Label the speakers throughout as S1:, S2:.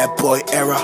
S1: Bad boy era.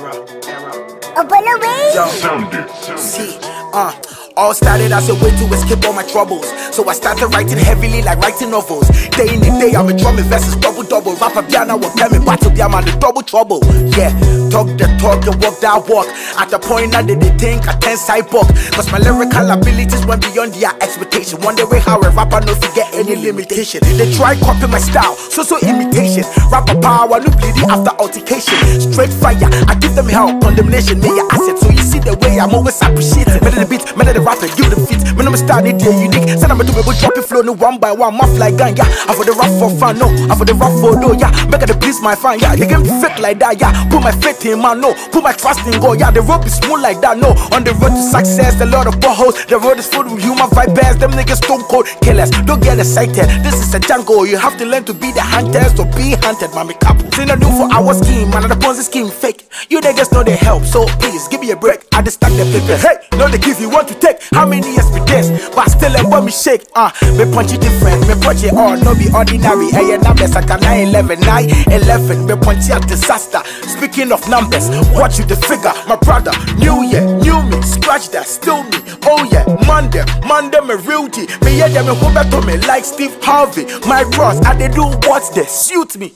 S1: Yo, see, all started as a way to escape all my troubles. So I started writing heavily like writing novels. Day in and day I'm a drumming verses double. Rapper piano will tell me battle piano the double trouble. Yeah, talk the talk and walk that walk. At the point that they think I ten cyborg. Cause my lyrical abilities went beyond their expectation. Wonder way how a rapper no forget any limitation. They try copy my style, so imitation. Rapper power, no bleeding after altercation. Straight fire, I give them hell, condemnation, me your asset. So you see the way I'm always appreciated. Better the beat, better the rapper, give the feet. When I'm starting there unique. Said I'm a do drop it flow no one by one, muff like gang, yeah. I for the rap for fun, no. I for the rap for no, yeah. Make the please my fan, yeah. You can be fake like that, yeah. Put my faith in man, no. Put my trust in God, yeah. The road is smooth like that, no. On the road to success, a lot of potholes. The road is full with human vipers. Them niggas stone cold killers. Don't get excited. This is a jungle. You have to learn to be the hunters or be hunted, mommy couple. Say no do for our scheme, man. The Ponzi scheme fake. You niggas know they help, so please give me a break. I just stack the paper. Hey, no they give you want to take. How many years be this? But still a bomb me shake. Me punch it different. Me punch it all. No be ordinary. Hey, numbers like a 911, 911. Me punch it disaster. Speaking of numbers, watch you the figure. My brother, new year, new me. Scratch that, still me. Oh yeah, Monday, me real G. Me yeah, me who better me like Steve Harvey. My Ross, I they do what's they suit me.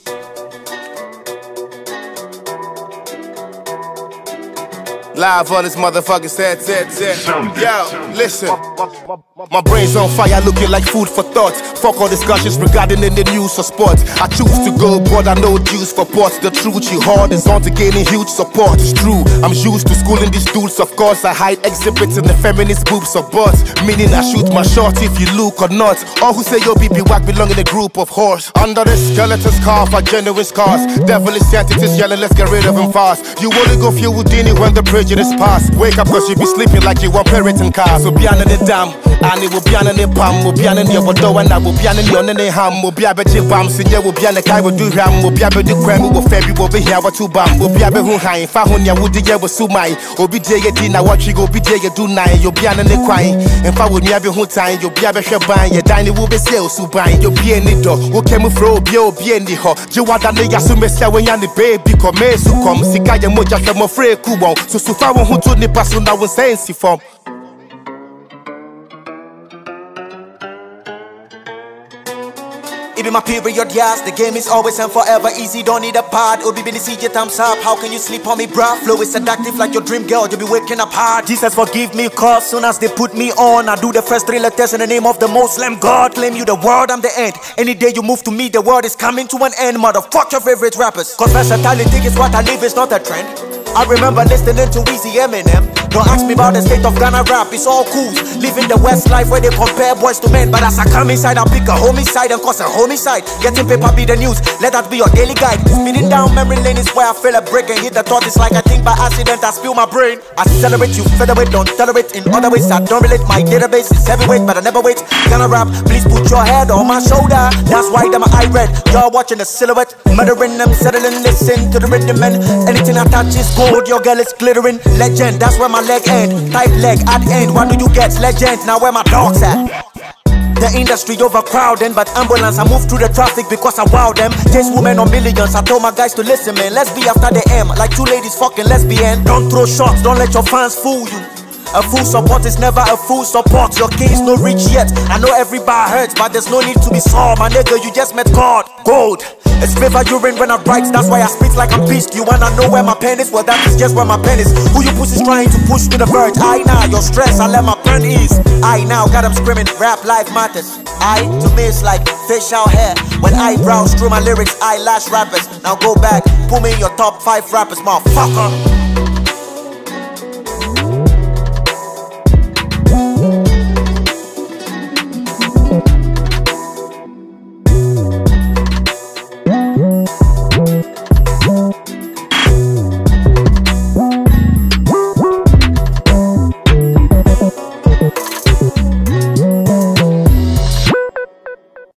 S2: Live on this motherfucking set. Yo, listen. My brain's on fire, looking like food for thought. Fuck all discussions regarding in the news or sports. I choose to go broad, I know juice for ports. The truth you hard is on to gaining huge support. It's true, I'm used to schooling these dudes. Of course, I hide exhibits in the feminist boobs or butts. Meaning I shoot my shot if you look or not. All who say yo BB whack belong in a group of horse. Under the skeleton scarf are genuine scars. Devilish entities yelling, let's get rid of them fast. You only go feel Houdini when the prejudice pass. Wake up cause you be sleeping like you want parenting cars. So be on the dam, and it will be on the palm, will be on the window, and I will be on the ham, will be a bit of bam, so you will be on the guy will do ram, will be a bit of creme, will fair, will be here, what to bam, will be a bit of high, Fahunia would the year was so my, or be day dinner, what you go be day you do nine, you'll be on the crying, and if I would never who time, you'll be a bit of buying, your dining will be sales to buy, you'll be in the door, who came through, you'll be in the hall, you want that nigga so mess when you're the baby, come, so come, see, I am more just a free cool, so far who told the person I was saying, see from.
S3: It be my period, yes. The game is always and forever easy. Don't need a pad. Obi Bini CJ thumbs up. How can you sleep on me, bruh? Flow is seductive like your dream girl. You be waking up hard. Jesus forgive me, cause soon as they put me on, I do the first 3 letters in the name of the Muslim God. Claim you the world, I'm the end. Any day you move to me, the world is coming to an end. Motherfuck your favorite rappers. Cause versatility is what I live, it's not a trend. I remember listening to Weezy Eminem. Don't ask me about the state of Ghana rap, it's all cool. Living the West life where they compare boys to men. But as I come inside, I pick a homicide and cause a homicide. Getting paper be the news, let that be your daily guide. Speeding down memory lane is where I feel a break and hit the thought. It's like I think by accident I spill my brain. I celebrate you featherweight, don't tolerate. In other ways I don't relate, my database is heavyweight but I never wait. Ghana rap, please put your head on my shoulder. That's why them I read, y'all watching the silhouette. Murdering them, settling, listen to the rhythm and anything I touch is gold, your girl is glittering. Legend, that's where my leg end. Type leg at end, what do you get? Legend, now where my dogs at? The industry overcrowding, but ambulance I move through the traffic because I wow them. Chase women on millions, I told my guys to listen man. Let's be after the M, like 2 ladies fucking lesbian. Don't throw shots, don't let your fans fool you. A full support is never a full support. Your king's no rich yet. I know everybody hurts, but there's no need to be sore. My nigga, you just met God. Gold. It's flavor urine when I write. That's why I spit like I'm pissed. You wanna know where my pen is? Well, that is just where my pen is. Who you pussies trying to push to the verge? I now, your stress, I let my pen ease. I now got them screaming, rap life matters. I, to me, it's like facial hair. When eyebrows through my lyrics, eyelash rappers. Now go back, put me in your top 5 rappers, motherfucker.